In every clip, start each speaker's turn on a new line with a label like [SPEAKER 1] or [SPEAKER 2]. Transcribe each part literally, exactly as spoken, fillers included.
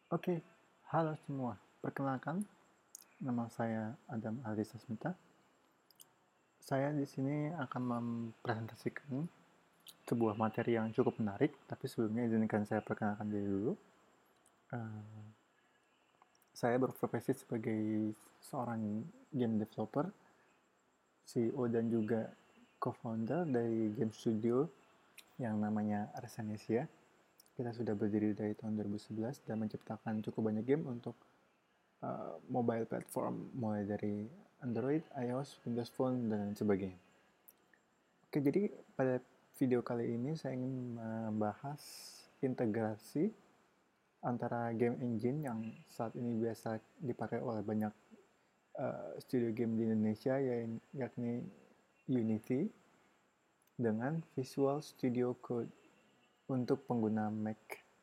[SPEAKER 1] Oke, halo semua. Perkenalkan, nama saya Adam Aldi Sasmita. Saya di sini akan mempresentasikan sebuah materi yang cukup menarik, tapi sebelumnya izinkan saya perkenalkan diri dulu. Uh, saya berprofesi sebagai seorang game developer, C E O dan juga co-founder dari game studio yang namanya Arsenesia. Kita sudah berdiri dari tahun dua ribu sebelas dan menciptakan cukup banyak game untuk uh, mobile platform mulai dari Android, iOS, Windows Phone, dan sebagainya. Oke, jadi pada video kali ini saya ingin membahas integrasi antara game engine yang saat ini biasa dipakai oleh banyak uh, studio game di Indonesia, yakni Unity, dengan Visual Studio Code untuk pengguna Mac.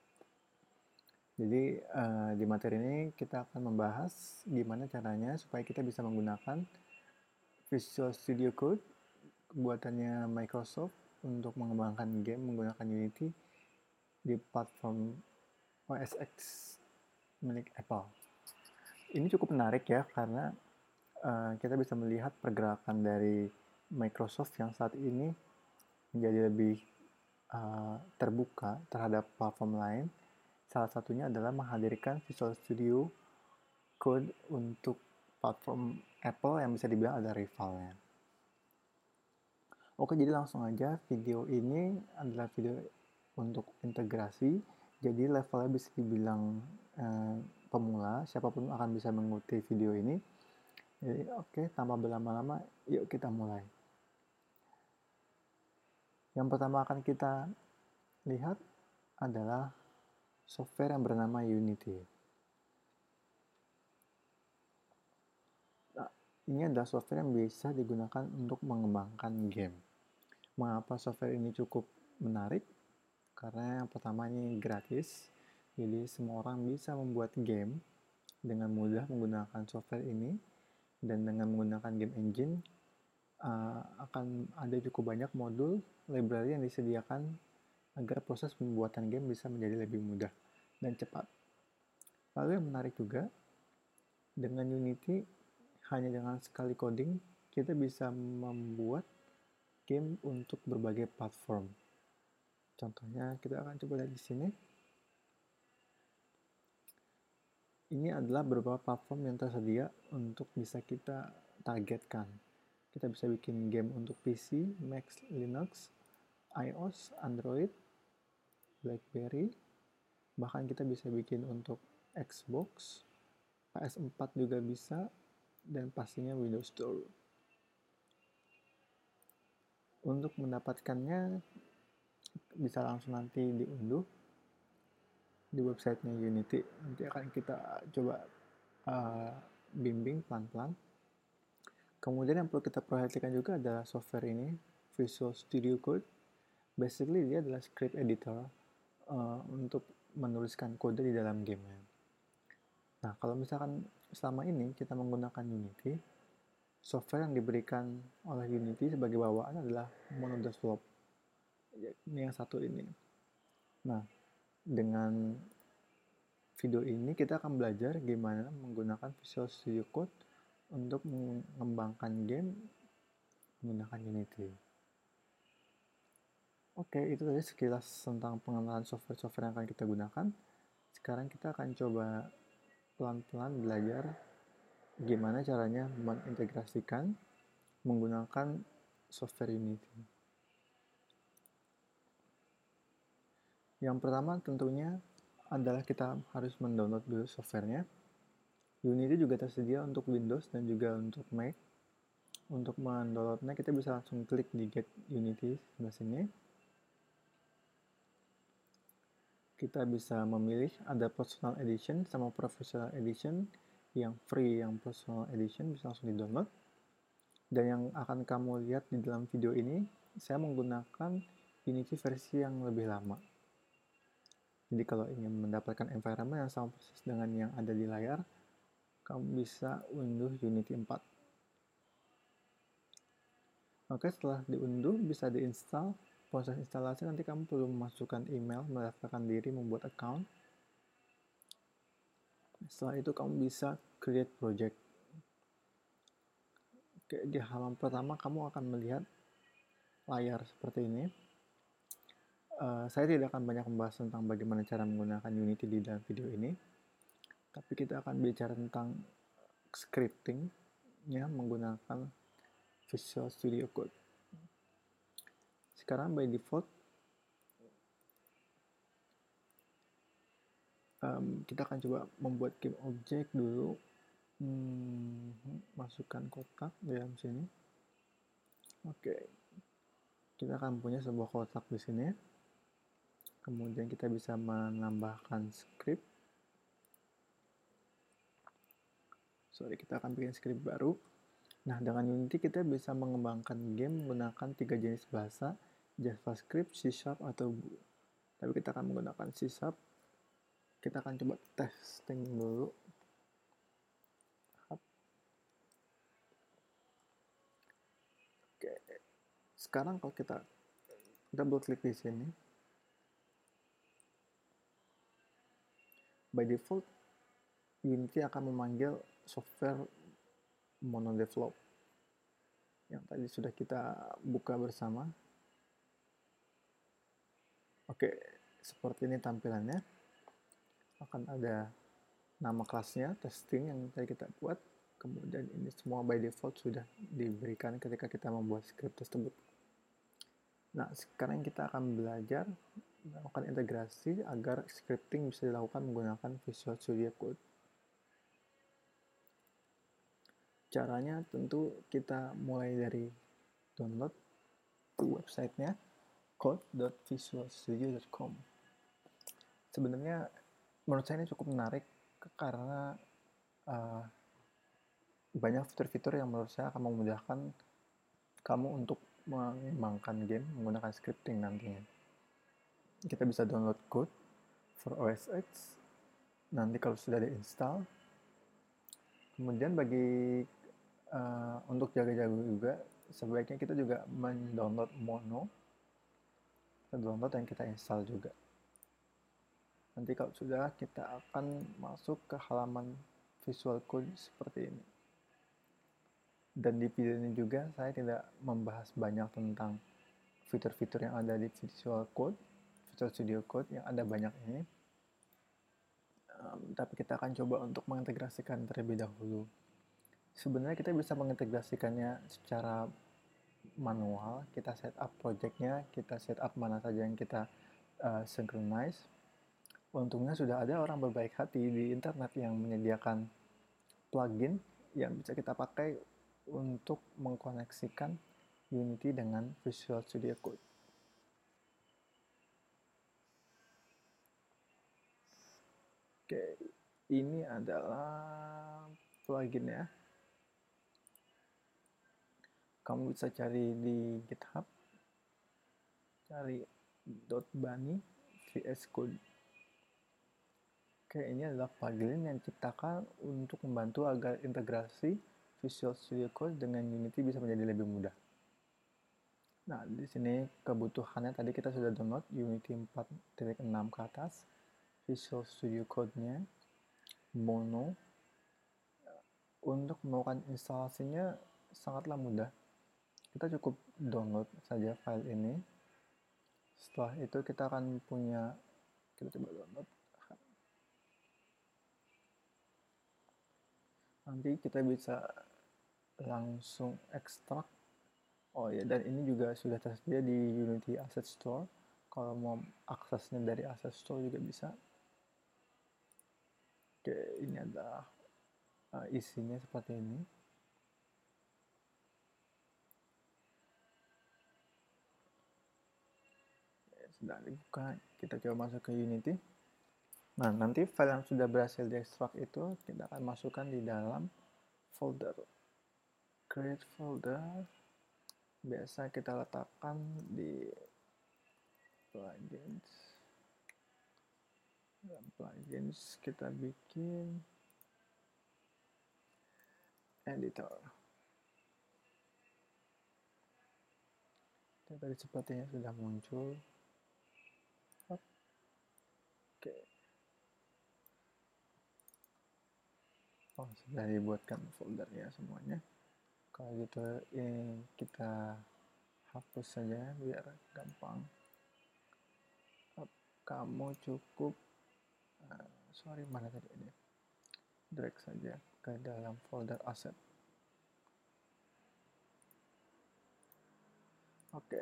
[SPEAKER 1] Jadi uh, di materi ini kita akan membahas gimana caranya supaya kita bisa menggunakan Visual Studio Code buatannya Microsoft untuk mengembangkan game menggunakan Unity di platform O S X milik Apple. Ini cukup menarik ya karena uh, kita bisa melihat pergerakan dari Microsoft yang saat ini menjadi lebih uh, terbuka terhadap platform lain. Salah satunya adalah menghadirkan Visual Studio Code untuk platform Apple yang bisa dibilang ada rivalnya. Oke, jadi langsung aja, video ini adalah video untuk integrasi, jadi levelnya bisa dibilang eh, pemula, siapapun akan bisa mengikuti video ini. Jadi oke, tanpa berlama-lama, yuk kita mulai. Yang pertama akan kita lihat adalah software yang bernama Unity. Nah, ini adalah software yang bisa digunakan untuk mengembangkan game. Mengapa software ini cukup menarik? Karena yang pertama ini gratis, jadi semua orang bisa membuat game dengan mudah menggunakan software ini, dan dengan menggunakan game engine uh, akan ada cukup banyak modul library yang disediakan agar proses pembuatan game bisa menjadi lebih mudah dan cepat. Lalu yang menarik juga, dengan Unity hanya dengan sekali coding kita bisa membuat game untuk berbagai platform. Contohnya kita akan coba lihat di sini. Ini adalah beberapa platform yang tersedia untuk bisa kita targetkan. Kita bisa bikin game untuk P C, Mac, Linux, iOS, Android, BlackBerry, bahkan kita bisa bikin untuk Xbox, P S empat juga bisa, dan pastinya Windows Store. Untuk mendapatkannya bisa langsung nanti diunduh di websitenya Unity. Nanti akan kita coba uh, bimbing pelan-pelan. Kemudian yang perlu kita perhatikan juga adalah software ini, Visual Studio Code. Basically dia adalah script editor uh, untuk menuliskan kode di dalam gamenya. Nah, kalau misalkan selama ini kita menggunakan Unity, software yang diberikan oleh Unity sebagai bawaan adalah Monodevelop. Ini yang satu ini. Nah, dengan video ini kita akan belajar gimana menggunakan Visual Studio Code untuk mengembangkan game menggunakan Unity. Oke, itu tadi sekilas tentang pengenalan software-software yang akan kita gunakan. Sekarang kita akan coba pelan-pelan belajar gimana caranya mengintegrasikan menggunakan software Unity. Yang pertama tentunya adalah kita harus mendownload dulu softwarenya. Unity juga tersedia untuk Windows dan juga untuk Mac. Untuk mendownloadnya kita bisa langsung klik di Get Unity sebelah sini. Kita bisa memilih ada Personal Edition sama Professional Edition. Yang free, yang Personal Edition bisa langsung di-download. Dan yang akan kamu lihat di dalam video ini, saya menggunakan Unity versi yang lebih lama. Jadi kalau ingin mendapatkan environment yang sama persis dengan yang ada di layar, kamu bisa unduh Unity empat. Oke, setelah diunduh bisa diinstal. Proses instalasi nanti kamu perlu memasukkan email, mendaftarkan diri, membuat account. Setelah itu kamu bisa create project. Oke, di halaman pertama kamu akan melihat layar seperti ini. Uh, saya tidak akan banyak membahas tentang bagaimana cara menggunakan Unity di dalam video ini, tapi kita akan bicara tentang scripting ya menggunakan Visual Studio Code. Sekarang by default um, kita akan coba membuat game object dulu. Hmm, masukkan kotak di dalam sini. Oke, kita akan punya sebuah kotak di sini. Kemudian kita bisa menambahkan script. Sorry, kita akan bikin script baru. Nah, dengan Unity kita bisa mengembangkan game menggunakan tiga jenis bahasa, JavaScript, C Sharp, atau Go. Tapi kita akan menggunakan C Sharp. Kita akan coba testing dulu. Oke, sekarang kalau kita double klik di sini, by default Unity akan memanggil software monodevelop yang tadi sudah kita buka bersama. Oke, seperti ini tampilannya. Akan ada nama kelasnya, testing yang tadi kita buat. Kemudian ini semua by default sudah diberikan ketika kita membuat script tersebut. Nah, sekarang kita akan belajar melakukan integrasi agar scripting bisa dilakukan menggunakan Visual Studio Code. Caranya tentu kita mulai dari download ke websitenya code dot visual studio dot com. Sebenarnya menurut saya ini cukup menarik karena uh, banyak fitur-fitur yang menurut saya akan memudahkan kamu untuk mengembangkan game menggunakan scripting nantinya. Kita bisa download code for O S X nanti kalau sudah diinstal. Kemudian bagi uh, untuk jaga-jaga juga sebaiknya kita juga mendownload Mono, kita download dan kita install juga. Nanti kalau sudah kita akan masuk ke halaman Visual Code seperti ini. Dan di video ini juga saya tidak membahas banyak tentang fitur-fitur yang ada di Visual Code, Visual Studio Code yang ada banyak ini. Um, tapi kita akan coba untuk mengintegrasikan terlebih dahulu. Sebenarnya kita bisa mengintegrasikannya secara manual. Kita set up projectnya, kita set up mana saja yang kita uh, synchronize. Untungnya sudah ada orang berbaik hati di internet yang menyediakan plugin yang bisa kita pakai untuk mengkoneksikan Unity dengan Visual Studio Code. Oke, ini adalah plugin ya. Kamu bisa cari di GitHub, cari .bunny vs code. Oke, ini adalah plugin yang diciptakan untuk membantu agar integrasi Visual Studio Code dengan Unity bisa menjadi lebih mudah. Nah, di sini kebutuhannya tadi kita sudah download Unity empat titik enam ke atas, Visual Studio Code-nya, Mono. Untuk melakukan instalasinya sangatlah mudah. Kita cukup download saja file ini. Setelah itu kita akan punya, kita coba download. Nanti kita bisa langsung ekstrak. Oh ya, dan ini juga sudah tersedia di Unity Asset Store. Kalau mau aksesnya dari Asset Store juga bisa. Oke, ini adalah uh, isinya seperti ini. Sudah dibuka, kita coba masuk ke Unity. Nah, nanti file yang sudah berhasil diekstrak itu kita akan masukkan di dalam folder. Create folder. Biasa kita letakkan di plugins. Dalam plugins kita bikin editor. Ini tadi sepertinya sudah muncul. Oke. Oh, sudah dibuatkan foldernya semuanya. Kalau gitu ini kita hapus saja biar gampang. Kamu cukup uh, sorry mana tadi ini, drag saja ke dalam folder aset. Oke.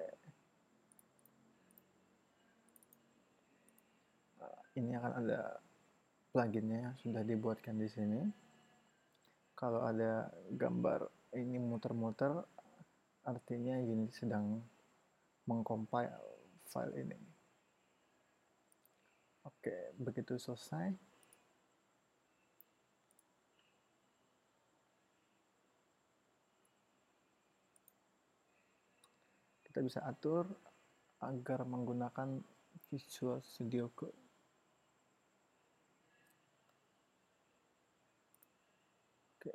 [SPEAKER 1] Uh, ini akan ada pluginnya yang sudah dibuatkan di sini. Kalau ada gambar ini muter-muter, artinya Unity sedang mengcompile file ini. Oke, begitu selesai, kita bisa atur agar menggunakan Visual Studio Code. Oke.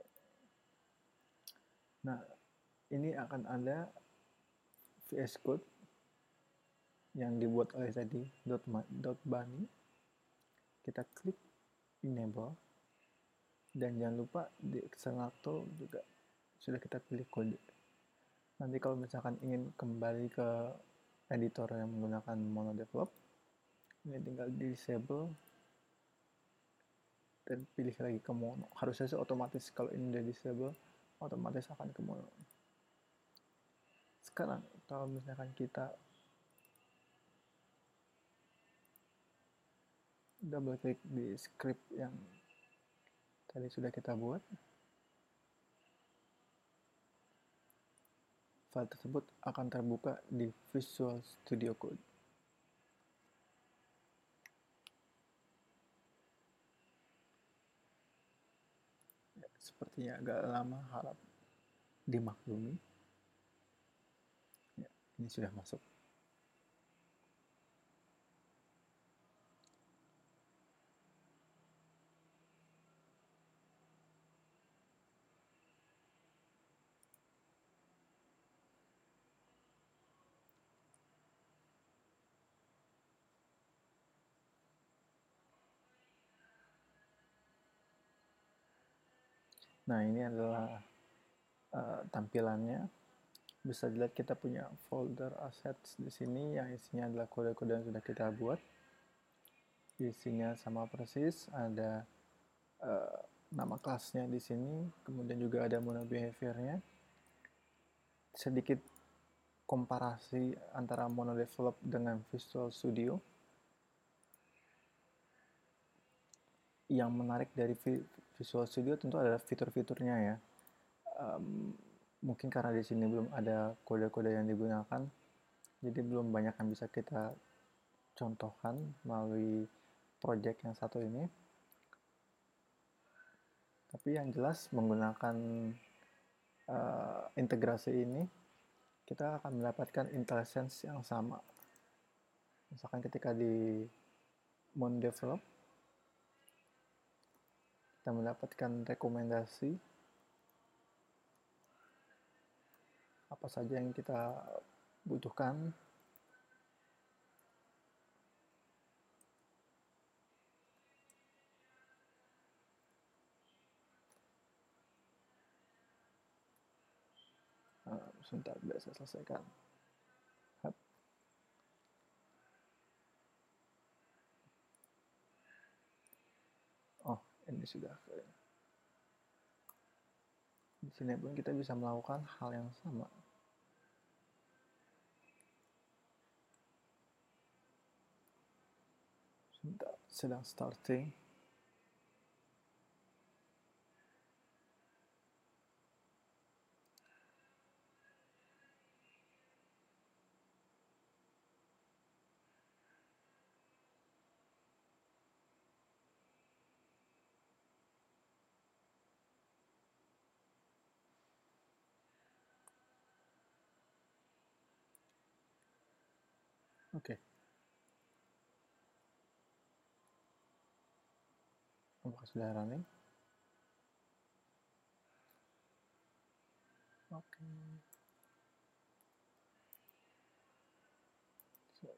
[SPEAKER 1] Nah, ini akan ada V S Code yang dibuat oleh tadi .bani. Kita klik enable, dan jangan lupa di external tool juga sudah kita pilih kode. Nanti kalau misalkan ingin kembali ke editor yang menggunakan MonoDevelop, ini tinggal di disable dan pilih lagi ke mono. Harusnya sih otomatis, kalau ini udah disable otomatis akan ke mono. Sekarang kalau misalkan kita double klik di script yang tadi sudah kita buat, file tersebut akan terbuka di Visual Studio Code. Ya, sepertinya agak lama, harap dimaklumi. Ya, ini sudah masuk. Nah, ini adalah uh, tampilannya. Bisa dilihat kita punya folder assets di sini yang isinya adalah kode-kode yang sudah kita buat. Isinya sama persis, ada uh, nama kelasnya di sini, kemudian juga ada mono behavior-nya. Sedikit komparasi antara MonoDevelop dengan Visual Studio. Yang menarik dari Visual Studio tentu adalah fitur-fiturnya ya. Um, mungkin karena di sini belum ada kode-kode yang digunakan, jadi belum banyak yang bisa kita contohkan melalui project yang satu ini. Tapi yang jelas menggunakan uh, integrasi ini, kita akan mendapatkan IntelliSense yang sama. Misalkan ketika di MonoDevelop, kita mendapatkan rekomendasi apa saja yang kita butuhkan. Uh, sebentar, biar saya selesaikan. Hup. Oh, ini sudah. Di sini pun kita bisa melakukan hal yang sama. Sebentar, sedang starting. Oke. Okay. Apakah sudah running? Oke. Okay. So.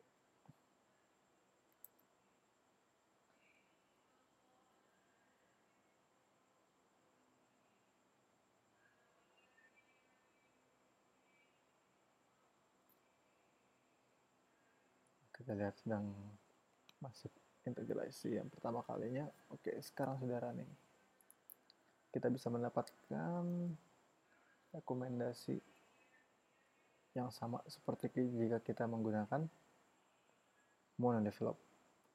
[SPEAKER 1] kita lihat sedang masuk integrasi yang pertama kalinya. Oke, sekarang saudara nih, kita bisa mendapatkan rekomendasi yang sama seperti jika kita menggunakan monodevelop.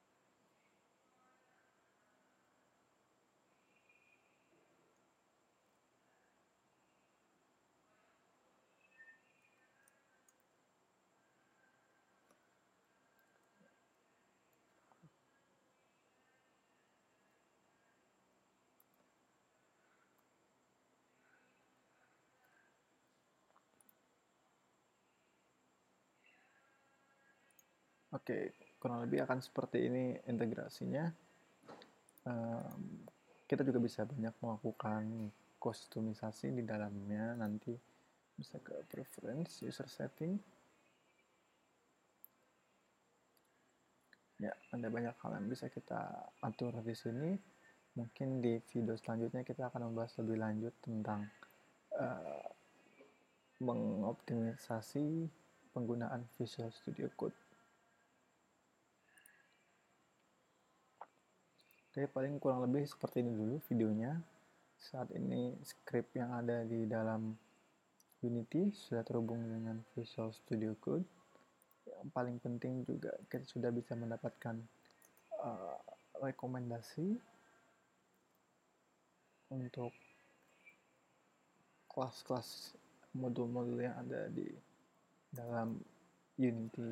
[SPEAKER 1] Oke, kurang lebih akan seperti ini integrasinya. Um, kita juga bisa banyak melakukan kustomisasi di dalamnya. Nanti bisa ke preference, user setting. Ya, ada banyak hal yang bisa kita atur di sini. Mungkin di video selanjutnya kita akan membahas lebih lanjut tentang uh, mengoptimisasi penggunaan Visual Studio Code. Oke, paling kurang lebih seperti ini dulu videonya. Saat ini script yang ada di dalam Unity sudah terhubung dengan Visual Studio Code. Yang paling penting juga kita sudah bisa mendapatkan uh, rekomendasi untuk kelas-kelas modul-modul yang ada di dalam Unity.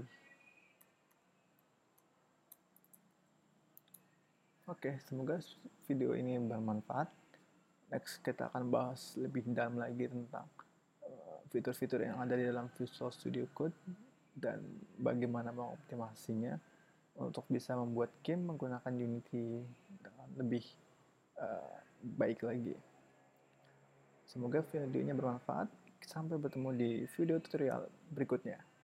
[SPEAKER 1] Oke, semoga video ini bermanfaat. Next kita akan bahas lebih dalam lagi tentang fitur-fitur yang ada di dalam Visual Studio Code dan bagaimana mengoptimasinya untuk bisa membuat game menggunakan Unity dengan lebih uh, baik lagi. Semoga videonya bermanfaat. Sampai bertemu di video tutorial berikutnya.